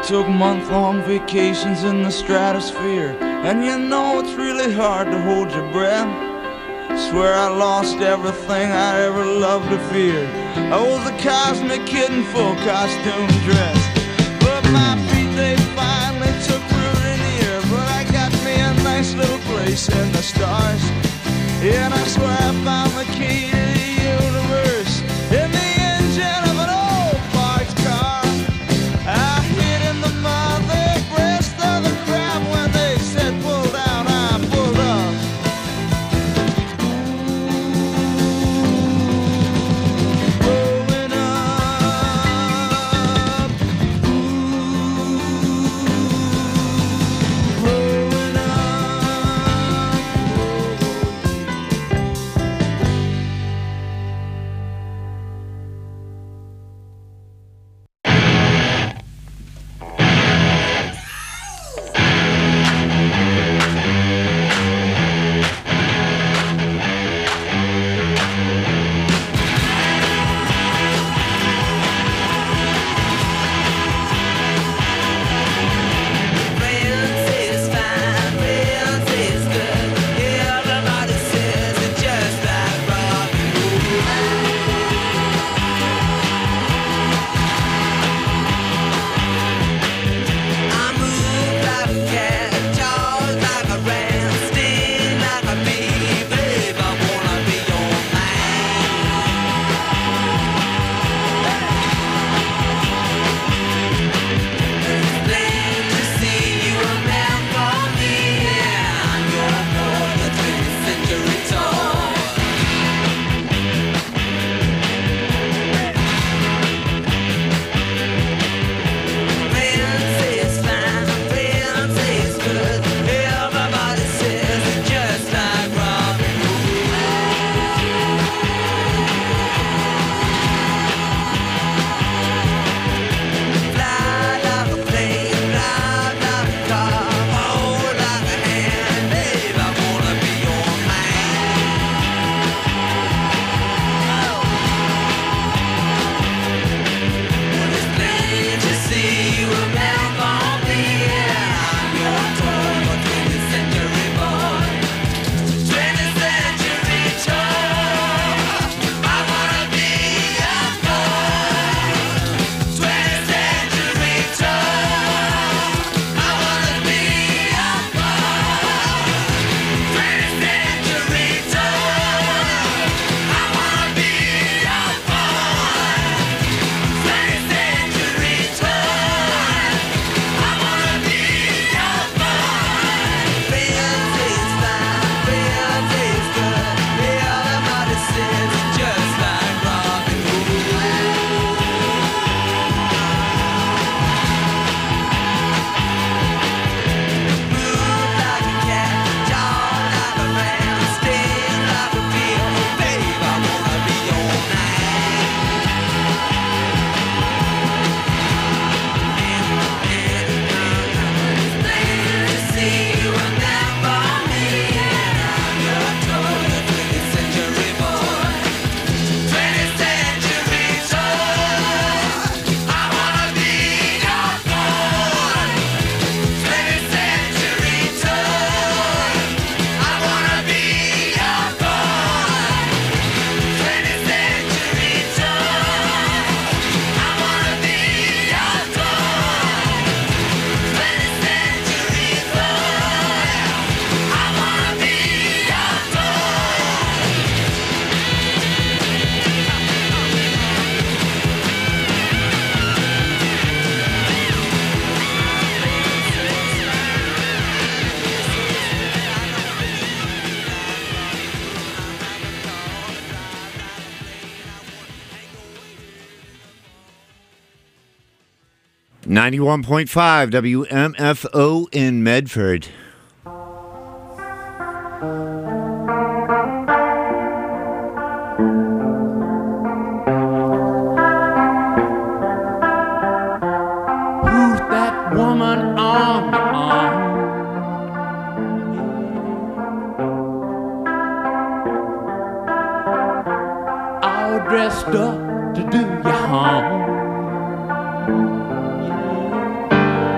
took month-long vacations in the stratosphere, and you know it's really hard to hold your breath. Swear I lost everything I ever loved or feared. I was a cosmic kid in full costume dress, but my feet, they finally took root in the air. But I got me a nice little place in the stars, and I swear I found the key to the universe in the engine of an old parked car. I hid in the mother breast of the crowd when they said pull down, I pulled up. Rolling up, rolling .5 WMFO in Medford. Who's that woman on the arm? All dressed up to do you harm.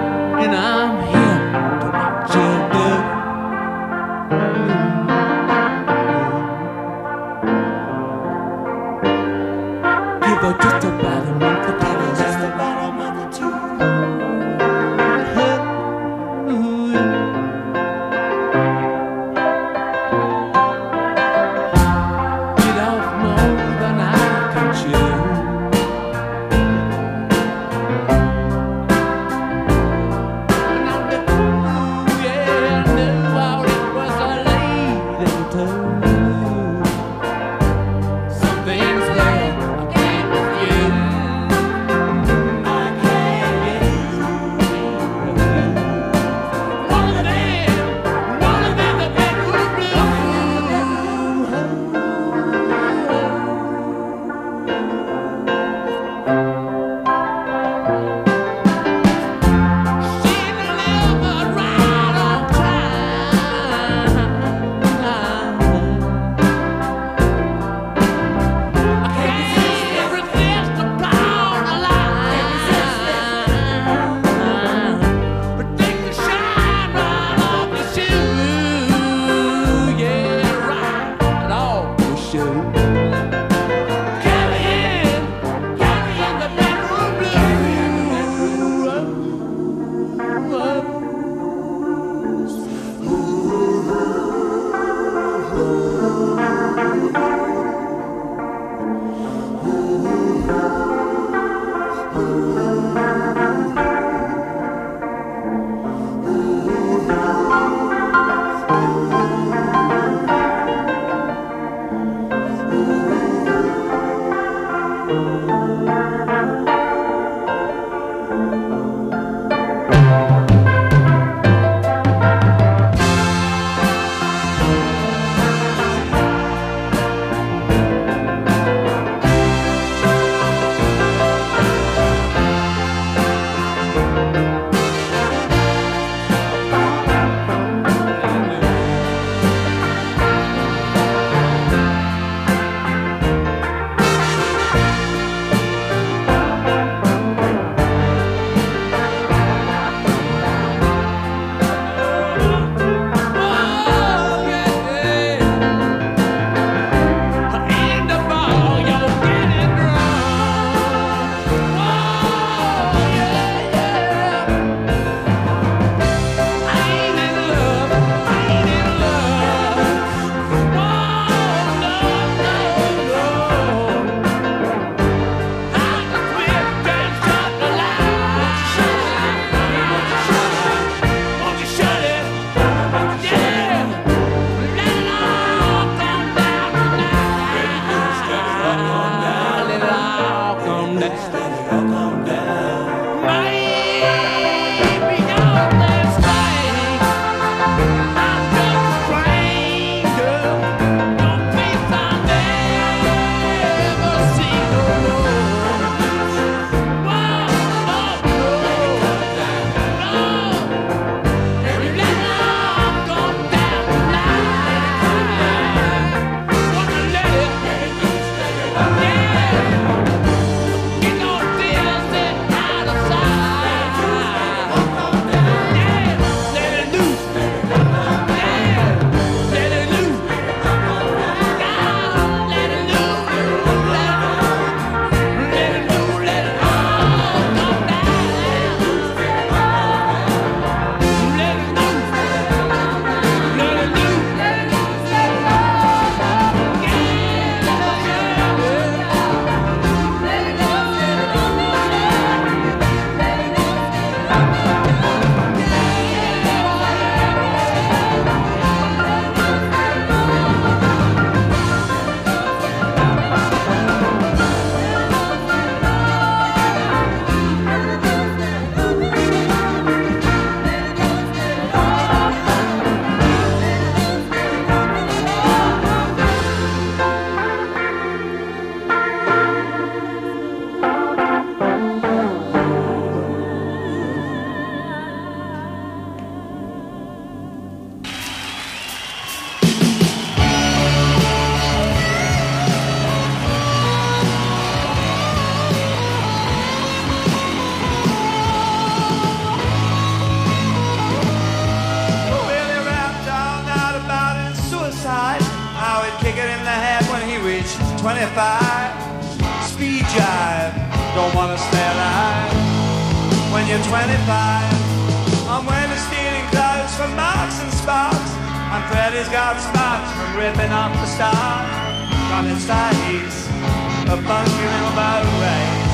25, speed jive, don't wanna stay alive. When you're 25, I'm wearing stealing clothes from Marks and Sparks, and Freddie's got spots from ripping off the stars. On its face, a funky little boat race.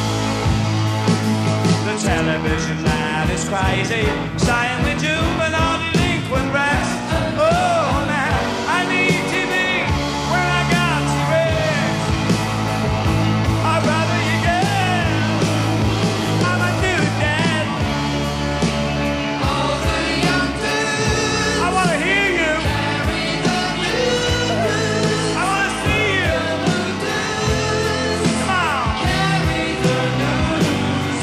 The television man is crazy, saying we're juvenile delinquent rats. Oh man, I need TV when I got to rest. I'd rather you get, I'm a new dad. All the young dudes, I wanna hear you. I wanna see you. Come on. Carry the news.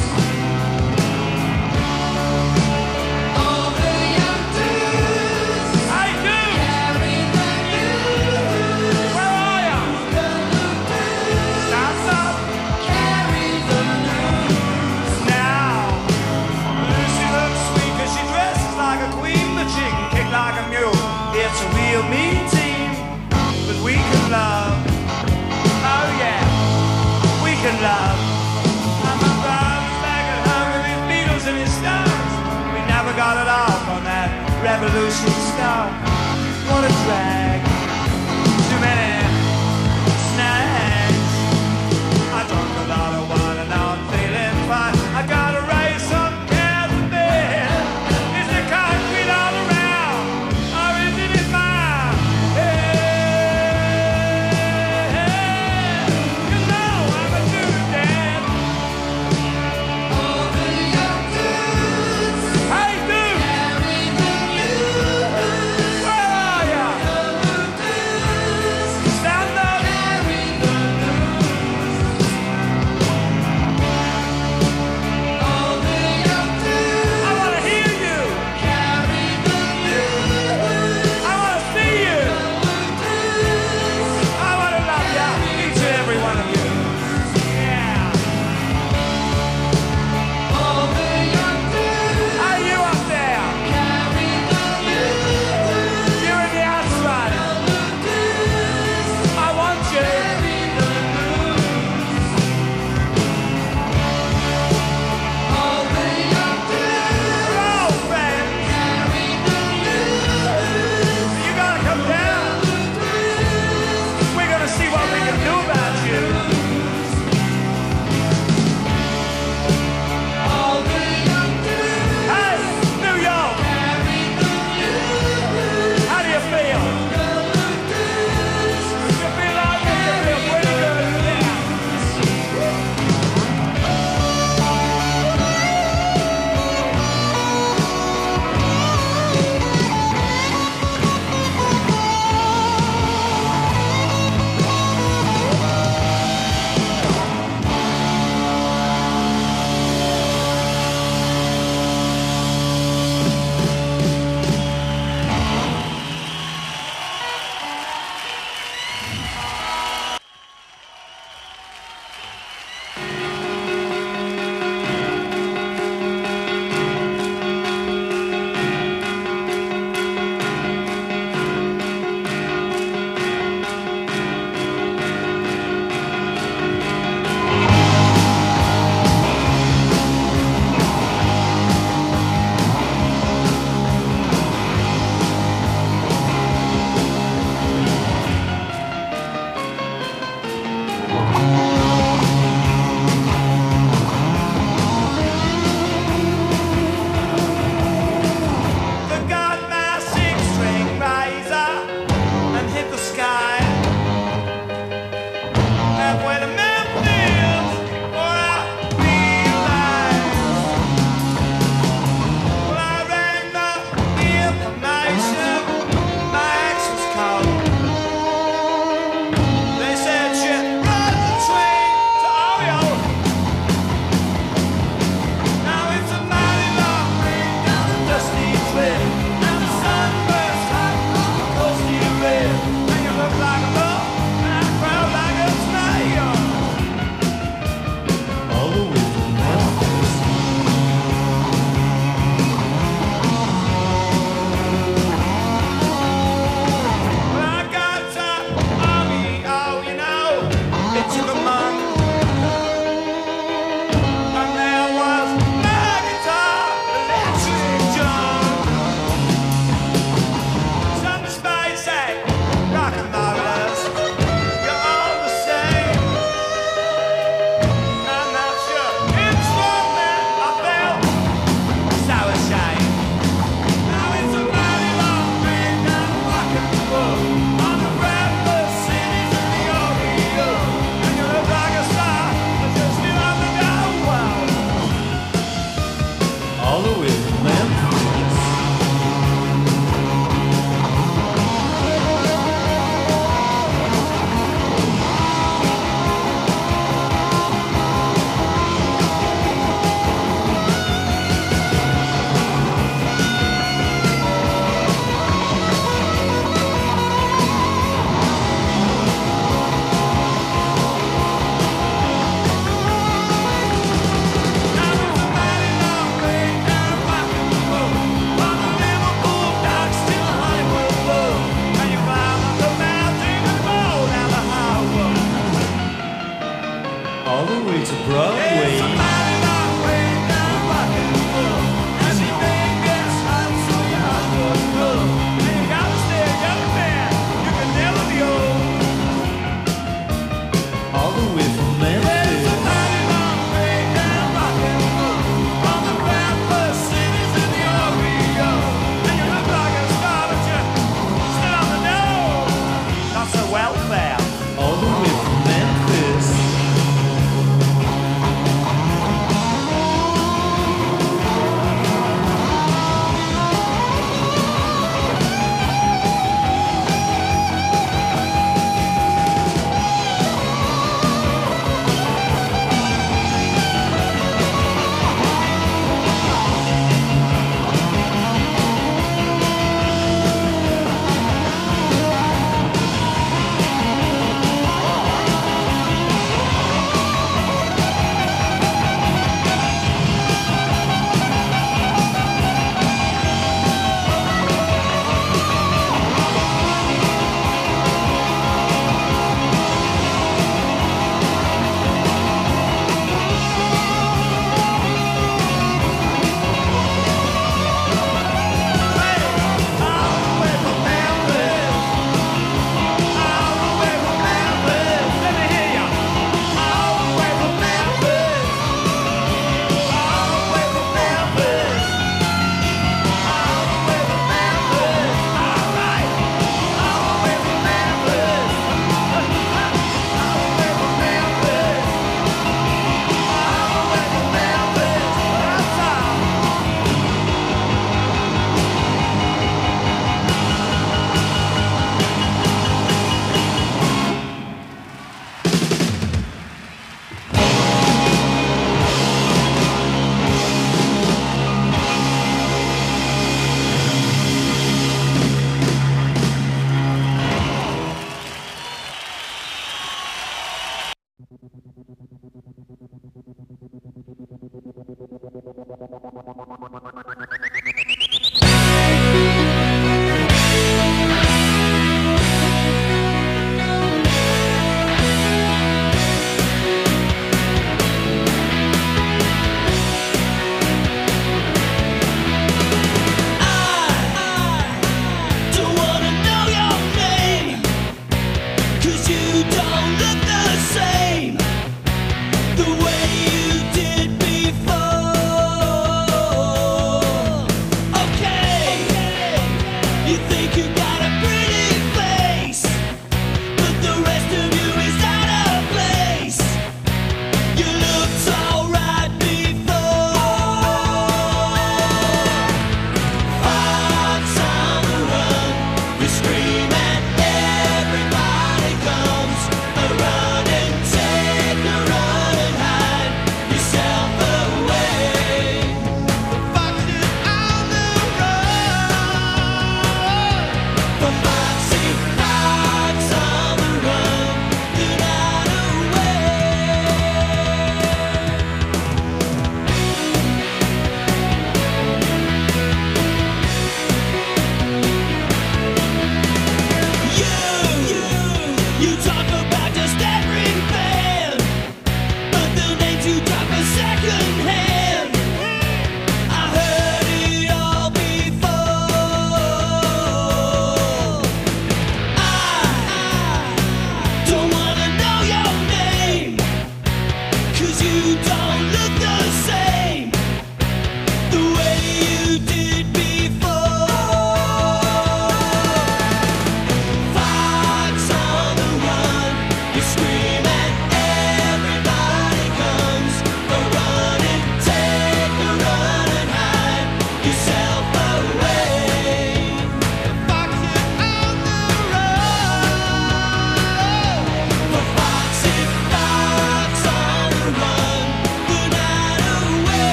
All the young dudes, I do. Carry the news. Where are ya? Stop, stop. Carry the news. Now, Lucy looks sweet 'cause she dresses like a queen, but she can kick like a mule. It's a real mean team, but we can love. Oh yeah, we can love. And my brother's back at home with his Beatles and his Stones. We never got it off on that revolution stuff. What a drag. Too many snacks. I drunk a lot of wine and now I'm feeling fine. I gotta raise some cares a bit. Is the concrete all around, or is it in mine? Hey, you know I'm a new dad. All the young dudes, hey dude, carry the news. Where are ya?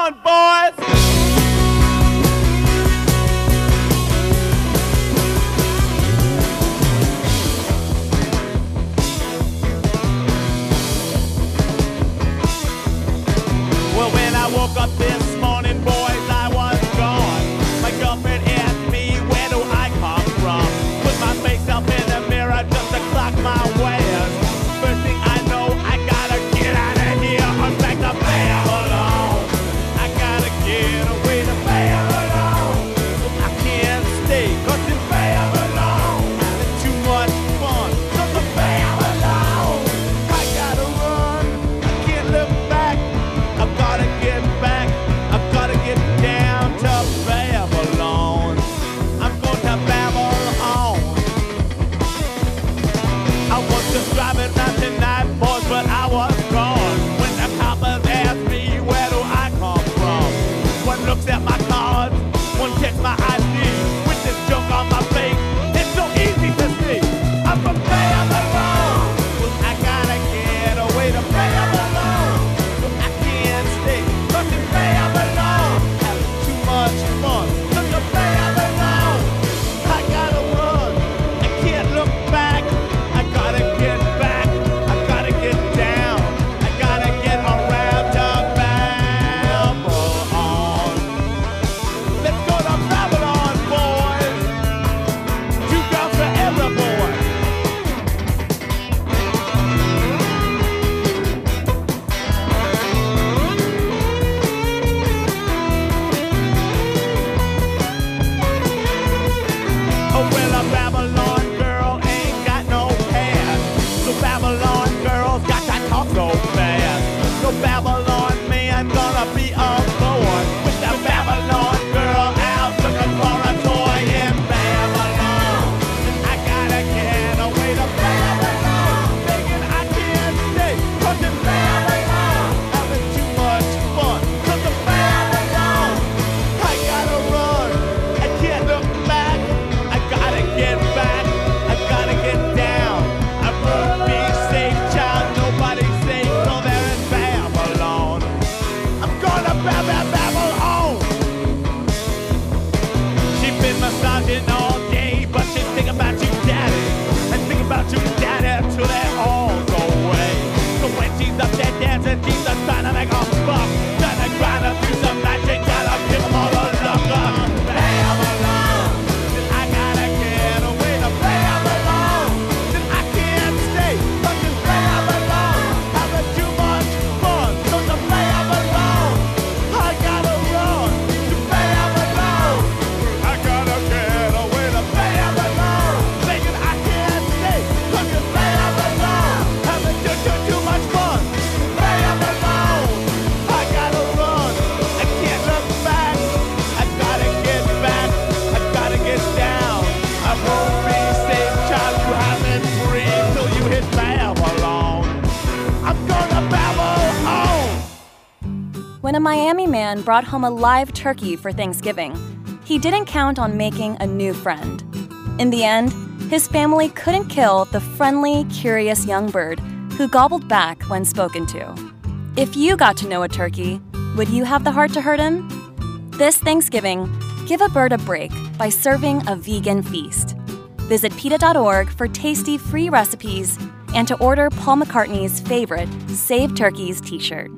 on, boys! Well, when I woke up this morning, boys, I was gone. My girlfriend asked me, where do I come from? Put my face up in the mirror just to clock my wares. First thing I know, I gotta get out of here. I'm back to Babylon. I gotta get away to Babylon. I can't stay, 'cause in Babylon, it's too much fun. 'Cause in Babylon, I gotta run. I can't look back. I've gotta get back. I've gotta get down to Babylon. I'm going to Babylon. I was just driving around tonight, boys, but I was gone. When the coppers asked me, where do I come from? One looks at my cards, one checks my ID. With this joke on my face, it's so easy to see. I'm from Babylon. I gotta get away to Babylon. I can't stay, 'cause in Babylon, having too much fun. 'Cause in Babylon, I gotta run. I can't look back. I gotta get back. I gotta get down. I gotta get around to Babylon. Let's go to Babylon, boys. 2 girls for every boy. Oh, well, a Babylon girl ain't got no past. So Babylon girls got to talk so fast. So Babylon man gonna be a boy with the Babylon girl out looking for a toy in Babylon. I gotta get away to Babylon. Thinking I can't stay, 'cause in Babylon, having too much fun. 'Cause in Babylon, I gotta run. I can't look back. I gotta get back. I gotta get down. I won't be safe, child. Nobody's safe. So they're in Babylon. I'm gonna Babylon. She's been massaging all day, but she's thinking about you, daddy. And thinking about you, daddy, till they all go away. So when she's up there dancing, she's just trying to make a buck. Trying to grind her through some magic, gotta give them all the luck. Babylon. I gotta get away to Babylon. I can't stay, 'cause in Babylon, having too much fun. 'Cause in Babylon, I gotta run to Babylon. I gotta get away to Babylon. Thinking I can't stay, 'cause in Babylon, having too much fun. Babylon, I gotta run. I can't look back. I gotta get back. I gotta get down. I won't be safe, child. You haven't free till you hit Babylon. I'm gonna Babylon. When a Miami man brought home a live turkey for Thanksgiving, he didn't count on making a new friend. In the end, his family couldn't kill the friendly, curious young bird who gobbled back when spoken to. If you got to know a turkey, would you have the heart to hurt him? This Thanksgiving, give a bird a break by serving a vegan feast. Visit PETA.org for tasty free recipes and to order Paul McCartney's favorite Save Turkeys t-shirt.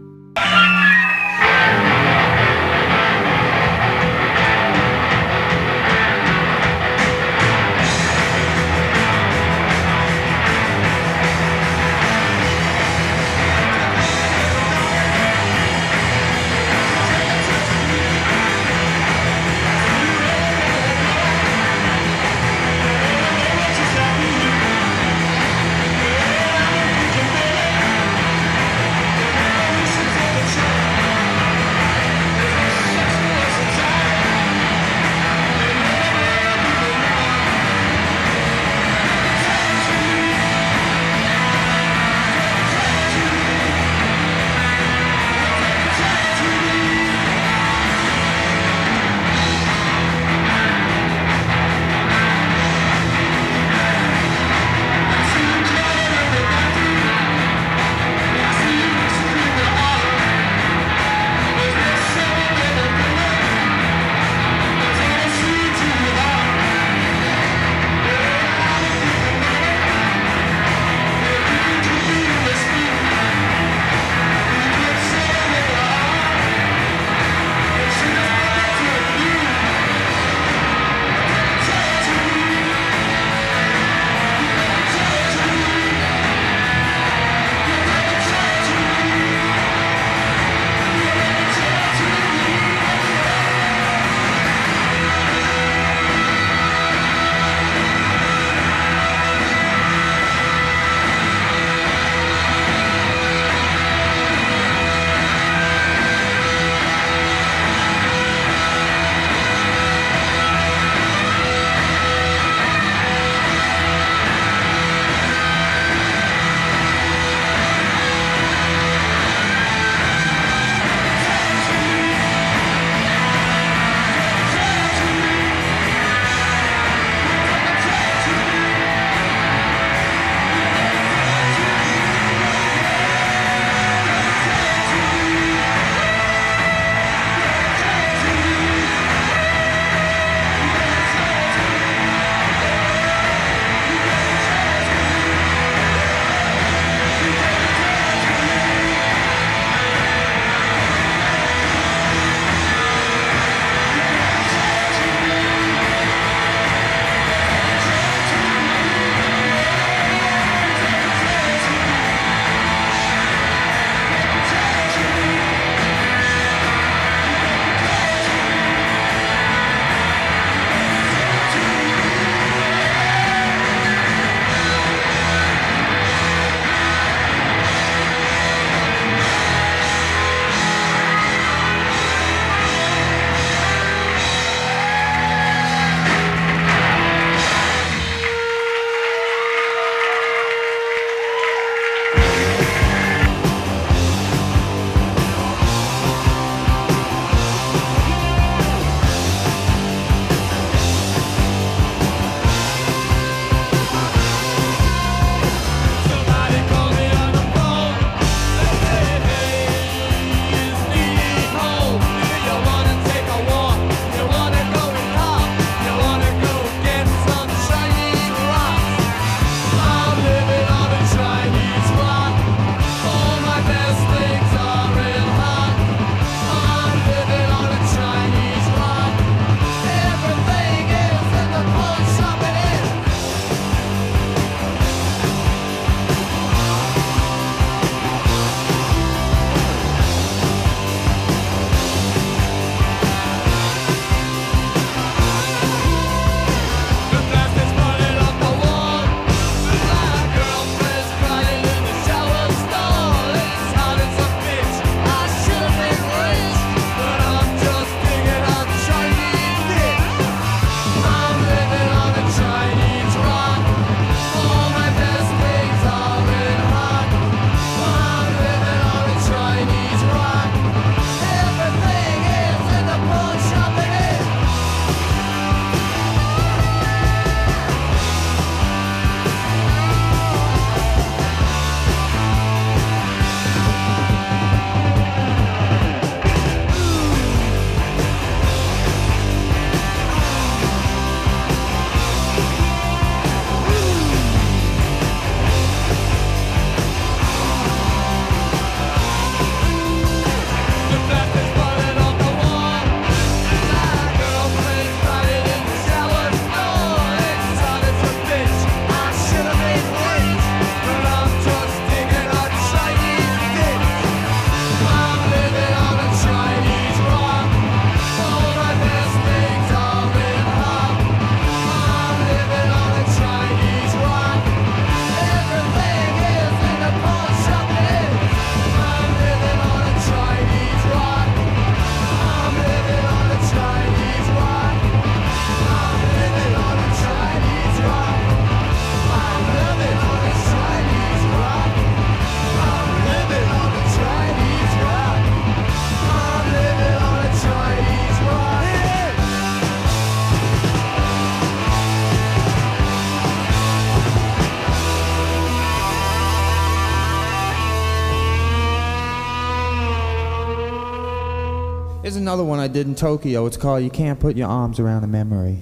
Here's another one I did in Tokyo. It's called You Can't Put Your Arms Around a Memory.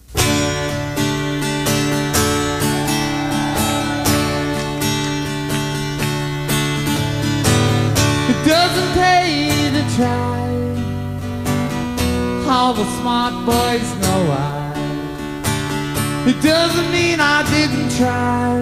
It doesn't pay to try. All the smart boys know why. It doesn't mean I didn't try.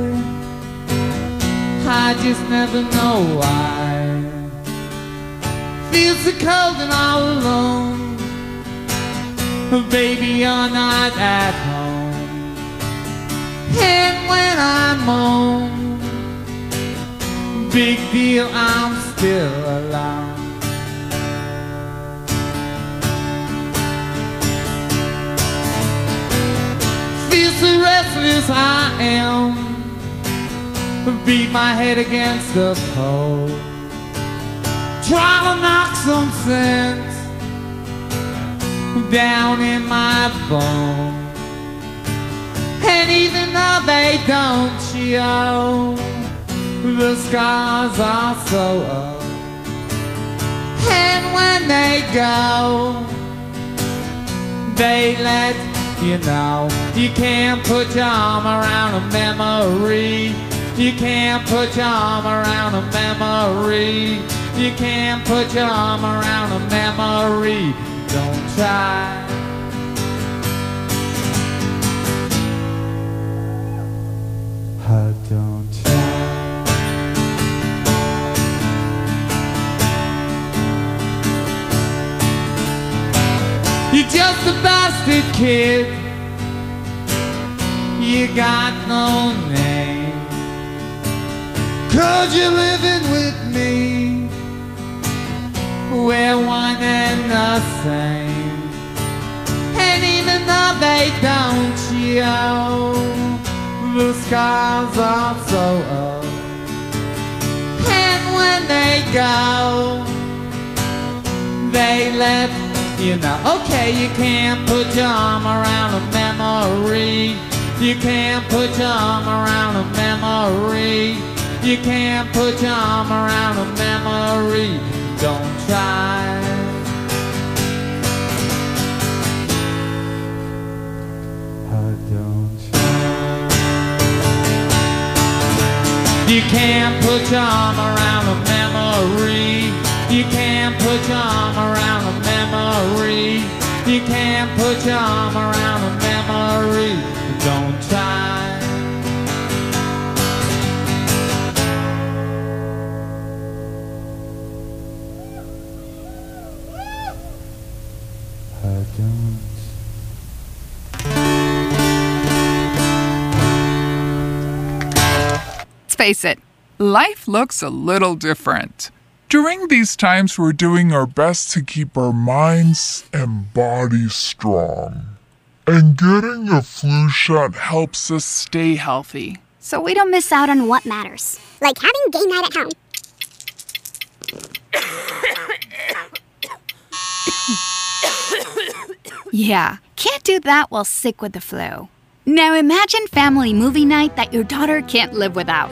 I just never know why. Feels so cold and all alone. Baby, you're not at home. And when I'm home, big deal, I'm still alone. Feel so restless I am. Beat my head against the pole. Try to knock some sense down in my bone. And even though they don't show, the scars are so old. And when they go, they let you know. You can't put your arm around a memory. You can't put your arm around a memory. You can't put your arm around a memory. Don't try. Don't try. You're just a bastard kid. You got no name. 'Cause you're living with me. We're one and the same. And even though they don't show, the scars are so old. And when they go, they let you know. Okay, you can't put your arm around a memory. You can't put your arm around a memory. You can't put your arm around a memory. Don't try. Don't try. You can't put your arm around a memory. You can't put your arm around a memory. You can't put your arm around a memory. Don't try. Let's face it, life looks a little different. During these times, we're doing our best to keep our minds and bodies strong. And getting a flu shot helps us Stay healthy. So we don't miss out on what matters. Like having game night at home. Yeah, can't do that while sick with the flu. Now imagine family movie night that your daughter can't live without.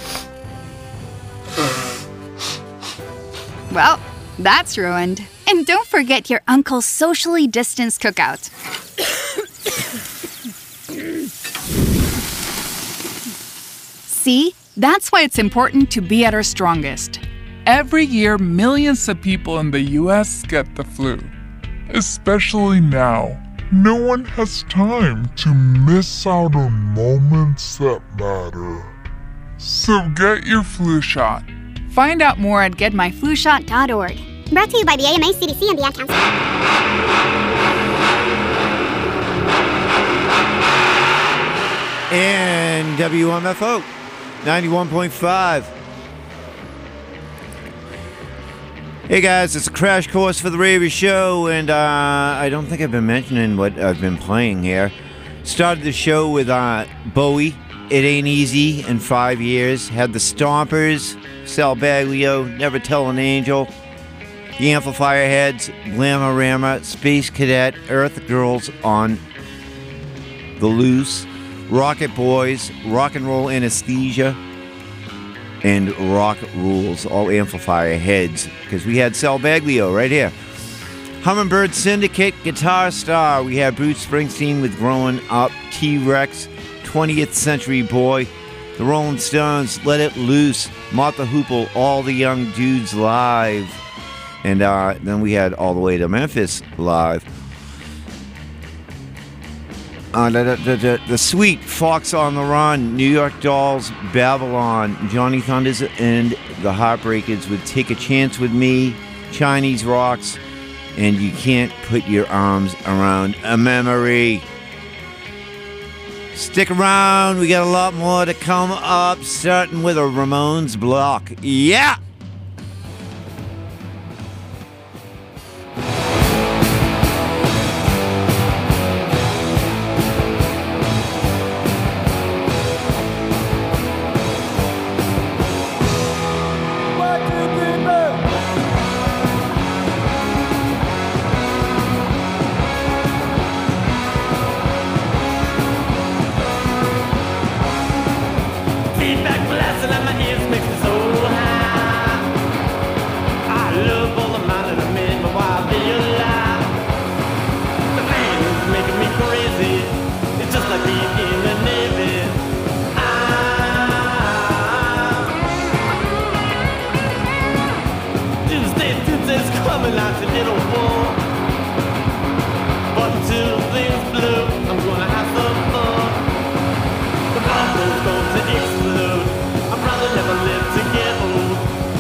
Well, that's ruined. And don't forget your uncle's socially distanced cookout. See? That's why it's important to be at our strongest. Every year, millions of people in the U.S. get the flu. Especially now. No one has time to miss out on moments that matter. So get your flu shot. Find out more at getmyflushot.org. Brought to you by the AMA, CDC, and the Ad Council. And WMFO 91.5. Hey guys, it's a crash course for the Ravy Show, and I don't think I've been mentioning what I've been playing here. Started the show with Bowie, It Ain't Easy, in 5 years. Had the Stompers, Sal Baglio, Never Tell an Angel, the Amplifier Heads, Glamorama, Space Cadet, Earth Girls on the Loose, Rocket Boys, Rock and Roll Anesthesia, and Rock Rules, all Amplifier Heads, because we had Sal Baglio right here. Hummingbird Syndicate, Guitar Star. We had Bruce Springsteen with Growing Up, T-Rex, 20th Century Boy, the Rolling Stones, Let It Loose, Martha Hoople, All the Young Dudes Live. And then we had All the Way to Memphis Live. The Sweet, Fox on the Run, New York Dolls, Babylon, Johnny Thunders and the Heartbreakers with Take a Chance with Me, Chinese Rocks, and You Can't Put Your Arms Around a Memory. Stick around, we got a lot more to come up, starting with a Ramones block. Yeah! Feedback blasting at my ears makes me so high. I love all the man and the men, but why be alive? The man is making me crazy. It's just like being in the Navy. Tuesday's coming out to get a war. But until things blue, I'm gonna have some fun. The bomb's going to explode. I'd rather never live to get old.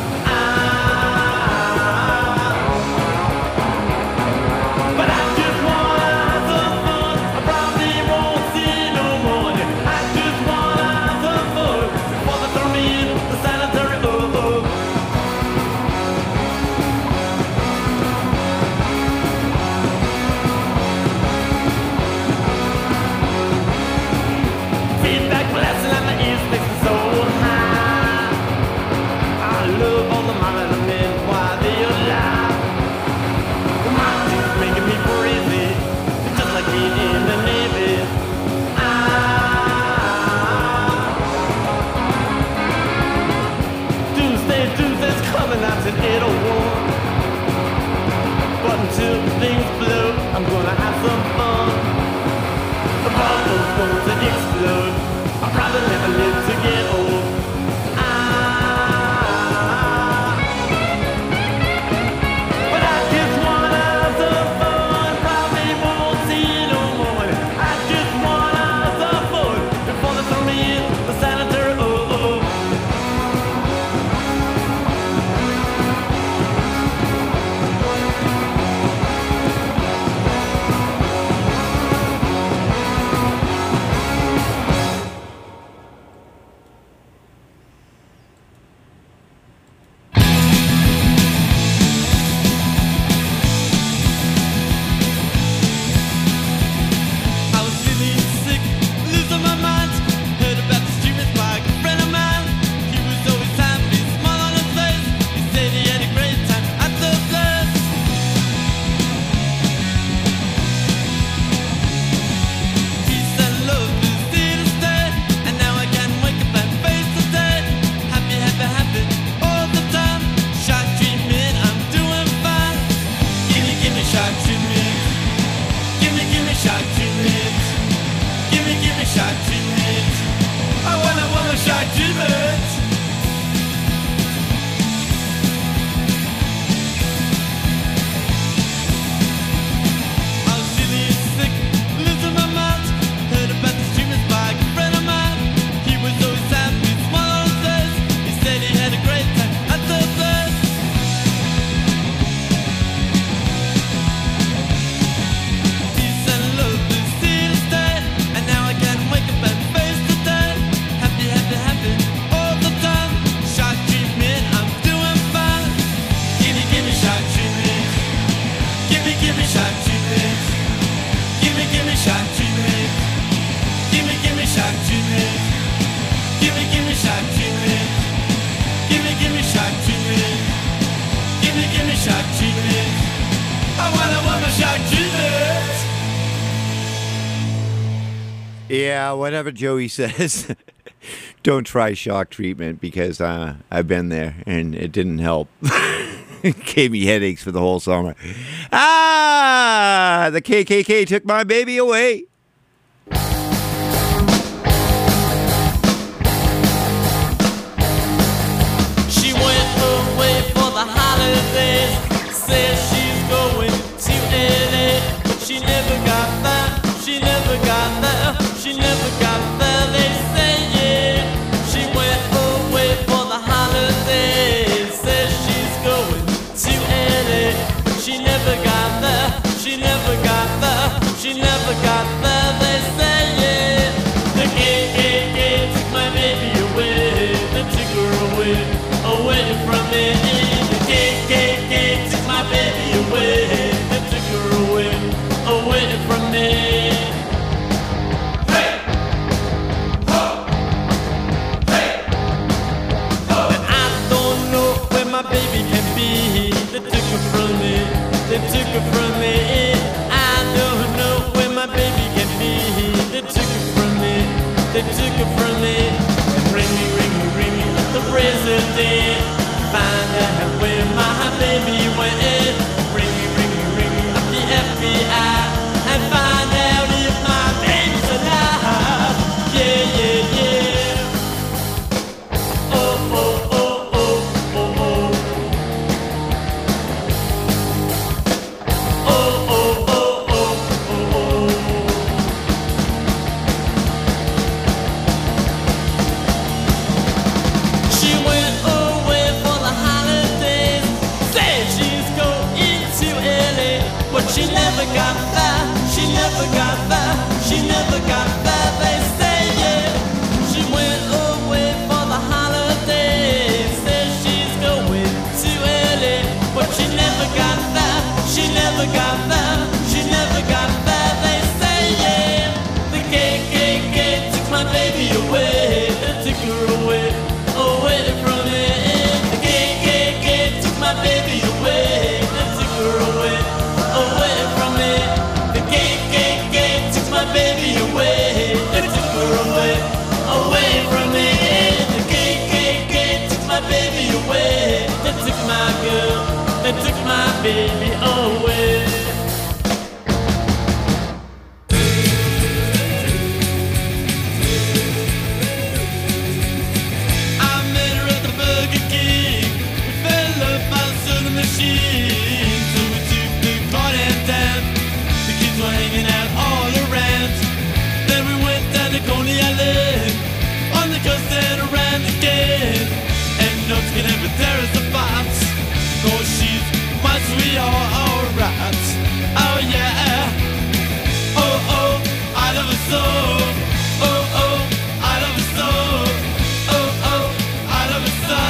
But I just want some fun. I probably won't see no more. I just want some fun before they throw me in the sanitary. Feedback blasting at my ears makes me so high. I love all the men and the men while they alive. The mountains making me crazy, just like being in the Navy. Tuesday's coming out to get a war. But until things blow, I'm gonna have some fun. The bomb's going to explode. I'll probably never live to get old. But I just want some fun. Probably won't see no more. I just want some fun before they throw me in the sanitary. I was feeling sick, losing my mind. Heard about the streamers by a friend of mine. He was always happy, smile on his face. He said he had a great time at the place. Peace and love is here to stay, and now I can wake up and face the day. Happy, happy, happy all the time. Shock treatment, I'm doing fine. Give me shock treatment. Give me shock treatment. Give me shock treatment. I wanna shock treatment. I was feeling sick, losing my mind. Heard about the streamers by a friend of mine. He was always happy, smile on his face. He said he had a great time at the place. Peace and love is here to stay, and now I can wake up and face the day. Happy, happy, happy all the time. Shock treatment, I'm doing fine. Give me shock treatment. Give me shock treatment. Give me shock treatment. Give me shock treatment. Give me shock treatment. Give me shock treatment. Give me shock treatment. I wanna shock treatment. Yeah, whatever Joey says. Don't try shock treatment because I've been there and it didn't help. Gave me headaches for the whole summer. Ah, the KKK took my baby away. She went away for the holidays. Says she's going to LA, but she never got there. She never got there. She never got there. They say yeah. She went away for the holidays. Says she's going to LA, but she never got there. She never got there. She never got there. They say yeah. The KKK took my baby away. They took her away, away from me. The KKK took my baby away. They took her away, away from me. Hey, ho, hey, ho. And I don't know where my baby can be. They took her from me. They took her from me. I don't know where my baby can be. They took her from me. They took her from me. And ring me, ring me, ring me like the president. Find out where my baby went. Ring me, ring me, ring me like the FBI. And find out if my baby's alive. Yeah, yeah, yeah. Oh, oh, oh, oh, oh, oh. Oh, oh, oh, oh, oh, oh. She went away for the holidays. Said she's going to LA, but she never got there. She never got there. She never got there. They say yeah. She went away for the holidays. Said she's going to LA, but she never got there. She never got there. She never got there. They say yeah. The KKK took my baby away. They took her away, away from me. The KKK took my baby away. They took her away, away from me. The KKK took my baby away. They took her away, away from me. The KKK took my baby away. They took my girl. They took my baby away. I met her at the Burger King. We fell up by the soda machine. So we took the car and down. The kids were hanging out all around. Then we went down to Coney Island on the coast and around again. And nothing's gonna ever tear us apart. 'Cause she's my sweetheart, alright. Oh yeah. Oh oh, I love her so. Oh oh, I love her so. Oh oh, I love her so.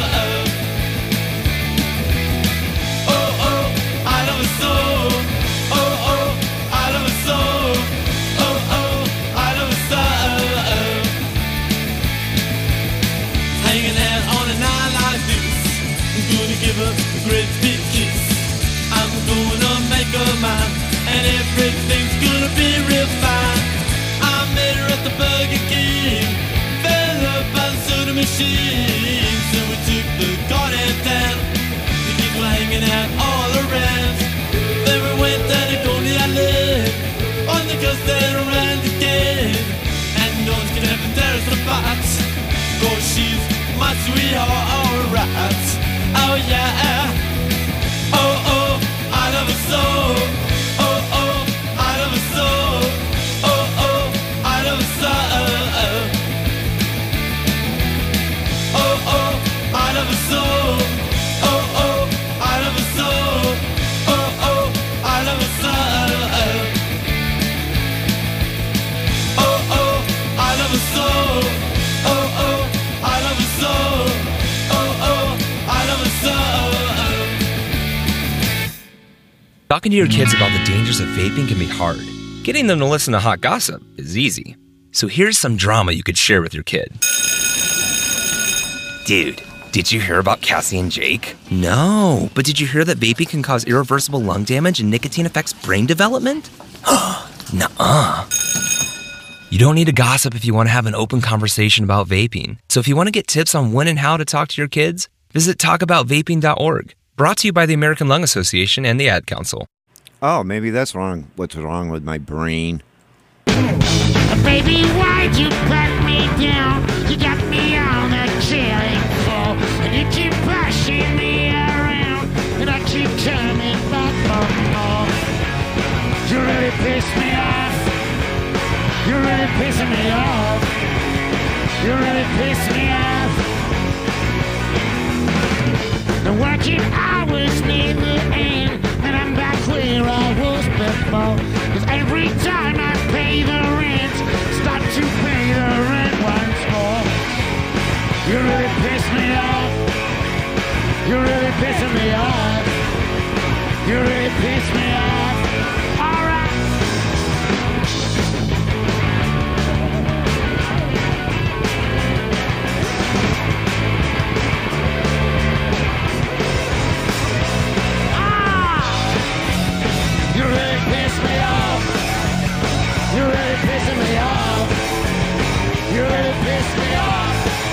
Oh oh, I love her so. Oh oh, I love her so. Oh oh, I love her so. Hanging out on a night like this, I'm gonna give her a great big kiss. I'm gonna make her mine, and everything's gonna be real fine. I met her at the Burger King, fell up by the soda machine. So we took the car down. The kids were hanging out all around. Then we went down to Coney Island on the coast and around again. And no one's gonna ever tear us apart. 'Cause she's my sweetheart, alright. Oh yeah. Oh oh, I love her so. Oh oh, I love her so. Oh oh, I love her so. Oh oh, I love her so. Oh oh, I love her so. Oh oh, I love her so. Oh oh, I love her so. Oh oh, I love her so. Oh oh, I love her so. Talking to your kids about the dangers of vaping can be hard. Getting them to listen to hot gossip is easy. So here's some drama you could share with your kid. Dude, did you hear about Cassie and Jake? No, but did you hear that vaping can cause irreversible lung damage and nicotine affects brain development? Nuh-uh. You don't need to gossip if you want to have an open conversation about vaping. So if you want to get tips on when and how to talk to your kids, visit talkaboutvaping.org. Brought to you by the American Lung Association and the Ad Council. Oh, maybe that's wrong. What's wrong with my brain? Baby, why'd you put me down? You got me on a killing floor, and you keep pushing me around, and I keep coming back for more. You really piss me off. You really pissing me off. You really piss me off. The working hours never end, and I'm back where I was before. 'Cause every time I pay the rent, start to pay the rent once more. You really piss me off. You really pissing me off. You really piss me off. Alright. You really piss me off. You really pissing me off. You really piss me off.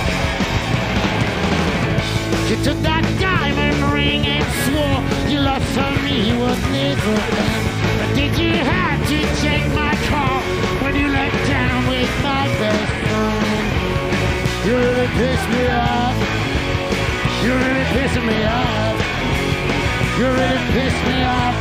You took that diamond ring and swore your love for me was never done. But did you have to take my call when you let down with my best friend? You really piss me off. You really pissing me off. You really piss me off.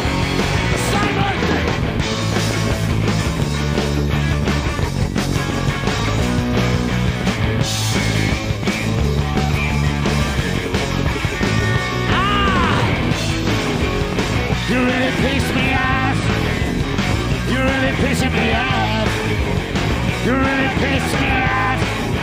You really piss me off. You really pissing me off. You really piss me off.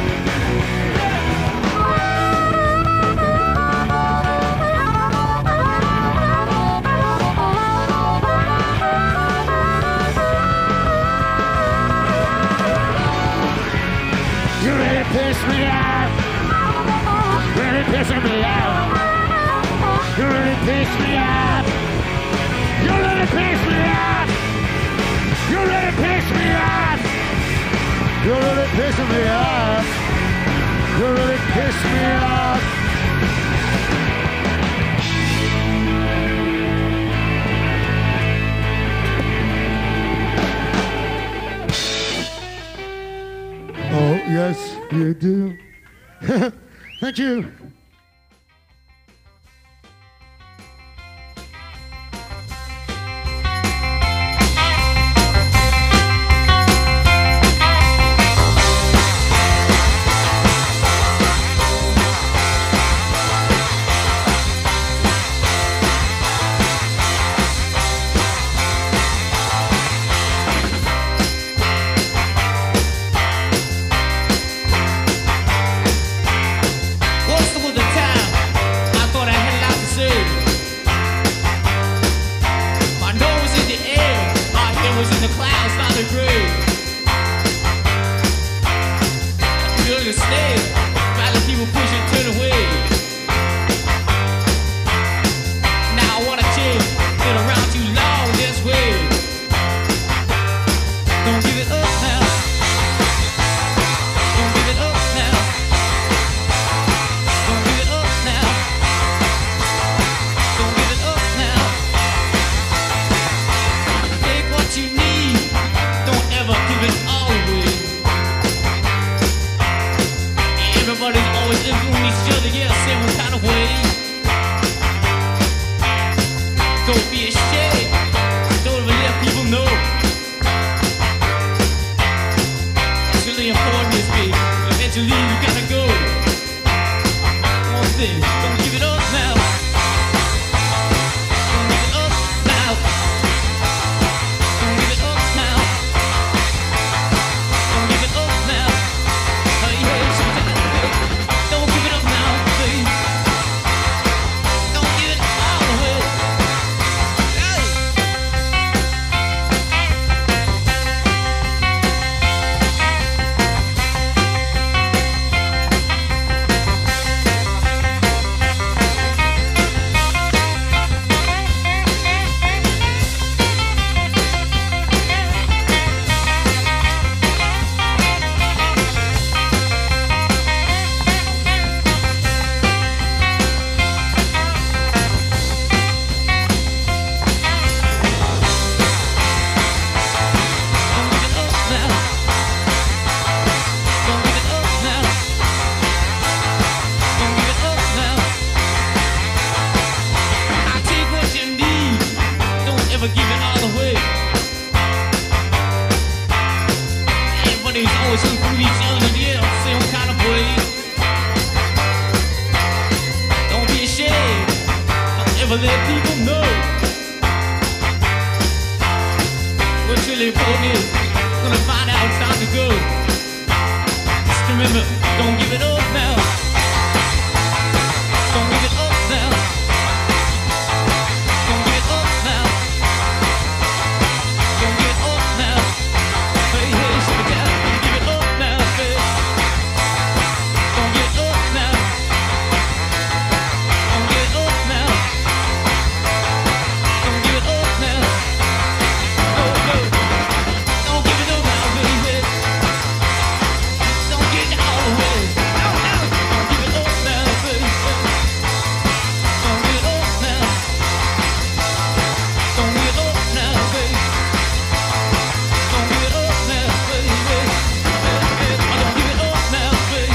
You really piss me off. Really pissing me off. You really piss me off. You really piss me off. You really piss me off. You really pissing me off. You really piss me off. Oh, yes, you do. Thank you. told me gonna find out it's time to go. Just remember, don't give it up now. Don't give it up now. Don't give it up now. Don't give it up now. Hey, hey, sugar daddy, don't give it up now, baby. Don't give it up now. Don't give it up now. Don't give it up now. No, no. Don't give it up now, baby. Don't get out of the way. No, no. Don't give it up now, baby. Don't give it up now. Don't give it up now, baby. Don't give it up now, baby. Don't give it up now, baby.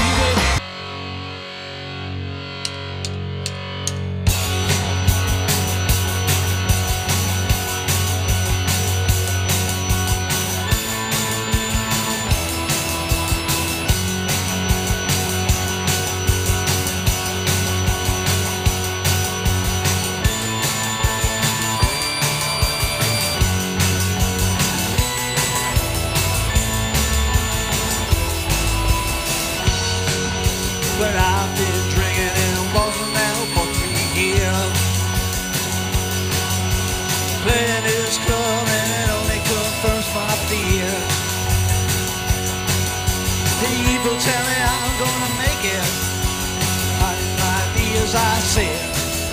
But I've been drinking and it wasn't now for 3 years. Playing this club and it only confirms my fears. People tell me I'm gonna make it. I might be as I said.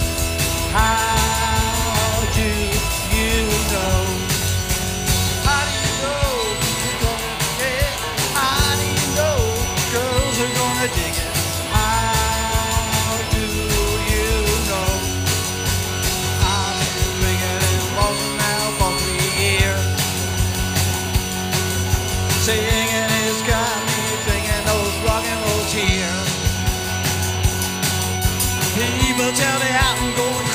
How do you know? How do you know you're gonna get? How do you know girls are gonna dig it? How do you know? I've been drinking and walking now for 3 years. Singing has got me drinking those rock and roll tears. People tell me I'm going